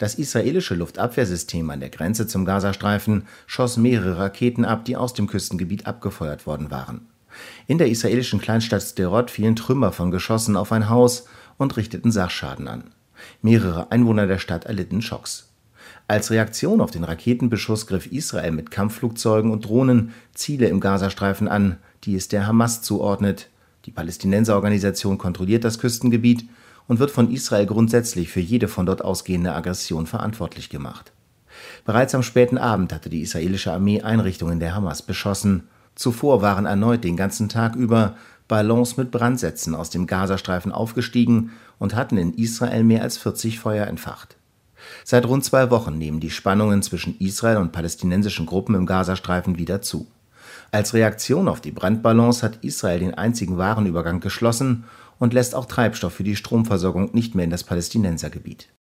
Das israelische Luftabwehrsystem an der Grenze zum Gazastreifen schoss mehrere Raketen ab, die aus dem Küstengebiet abgefeuert worden waren. In der israelischen Kleinstadt Sderot fielen Trümmer von Geschossen auf ein Haus und richteten Sachschaden an. Mehrere Einwohner der Stadt erlitten Schocks. Als Reaktion auf den Raketenbeschuss griff Israel mit Kampfflugzeugen und Drohnen Ziele im Gazastreifen an, die es der Hamas zuordnet. Die Palästinenserorganisation kontrolliert das Küstengebiet und wird von Israel grundsätzlich für jede von dort ausgehende Aggression verantwortlich gemacht. Bereits am späten Abend hatte die israelische Armee Einrichtungen der Hamas beschossen. Zuvor waren erneut den ganzen Tag über Ballons mit Brandsätzen aus dem Gazastreifen aufgestiegen und hatten in Israel mehr als 40 Feuer entfacht. Seit rund 2 Wochen nehmen die Spannungen zwischen Israel und palästinensischen Gruppen im Gazastreifen wieder zu. Als Reaktion auf die Brandballons hat Israel den einzigen Warenübergang geschlossen und lässt auch Treibstoff für die Stromversorgung nicht mehr in das Palästinensergebiet.